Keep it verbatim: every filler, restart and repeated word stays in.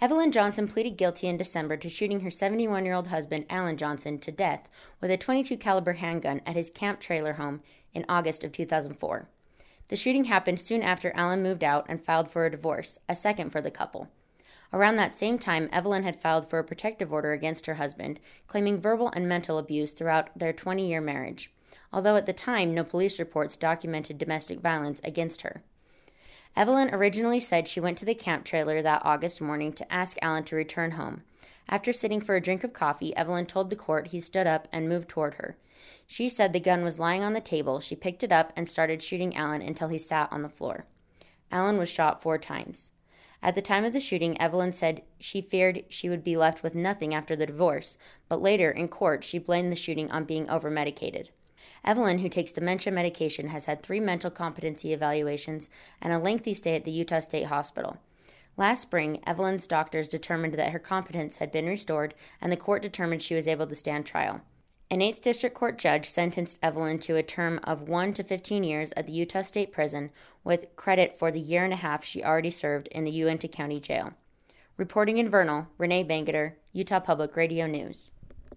Evelyn Johnson pleaded guilty in December to shooting her seventy-one-year-old husband, Alan Johnson, to death with a twenty-two caliber handgun at his camp trailer home in August of two thousand four. The shooting happened soon after Alan moved out and filed for a divorce, a second for the couple. Around that same time, Evelyn had filed for a protective order against her husband, claiming verbal and mental abuse throughout their twenty-year marriage, although at the time no police reports documented domestic violence against her. Evelyn originally said she went to the camp trailer that August morning to ask Alan to return home. After sitting for a drink of coffee, Evelyn told the court he stood up and moved toward her. She said the gun was lying on the table. She picked it up and started shooting Alan until he sat on the floor. Alan was shot four times. At the time of the shooting, Evelyn said she feared she would be left with nothing after the divorce, but later, in court, she blamed the shooting on being over-medicated. Evelyn, who takes dementia medication, has had three mental competency evaluations and a lengthy stay at the Utah State Hospital. Last spring, Evelyn's doctors determined that her competence had been restored, and the court determined she was able to stand trial. An eighth District Court judge sentenced Evelyn to a term of one to fifteen years at the Utah State Prison, with credit for the year and a half she already served in the Uintah County Jail. Reporting in Vernal, Renee Bangeter, Utah Public Radio News.